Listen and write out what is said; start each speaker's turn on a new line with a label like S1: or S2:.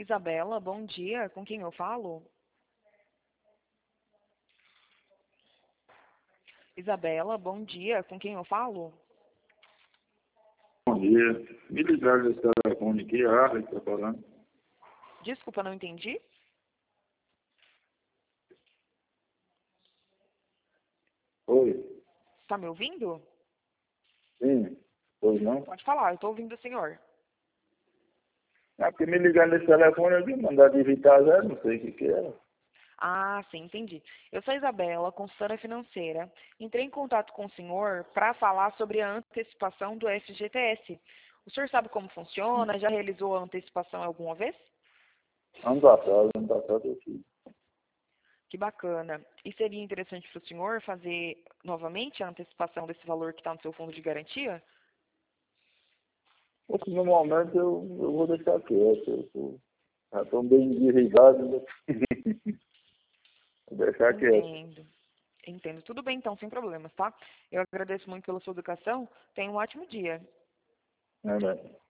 S1: Isabela, bom dia. Com quem eu falo? Isabela, bom dia. Com quem eu falo?
S2: Bom dia. Me ligaram desse telefone aqui, a Arla que está falando.
S1: Desculpa, não entendi.
S2: Oi.
S1: Está me ouvindo?
S2: Sim. Pois não?
S1: Pode falar, eu estou ouvindo o senhor.
S2: É porque me ligaram desse telefone aqui, mandaram digitar zero, não sei o que era.
S1: Ah, sim, entendi. Eu sou a Isabela, consultora financeira. Entrei em contato com o senhor para falar sobre a antecipação do FGTS. O senhor sabe como funciona? Já realizou a antecipação alguma vez?
S2: Ano passado eu fiz.
S1: Que bacana. E seria interessante para o senhor fazer novamente a antecipação desse valor que está no seu fundo de garantia?
S2: Porque no momento eu vou deixar quieto. Já estou bem endividado, né? Vou deixar quieto.
S1: Entendo. Entendo. Tudo bem, então, sem problemas, tá? Eu agradeço muito pela sua educação. Tenha um ótimo dia.
S2: Né, né?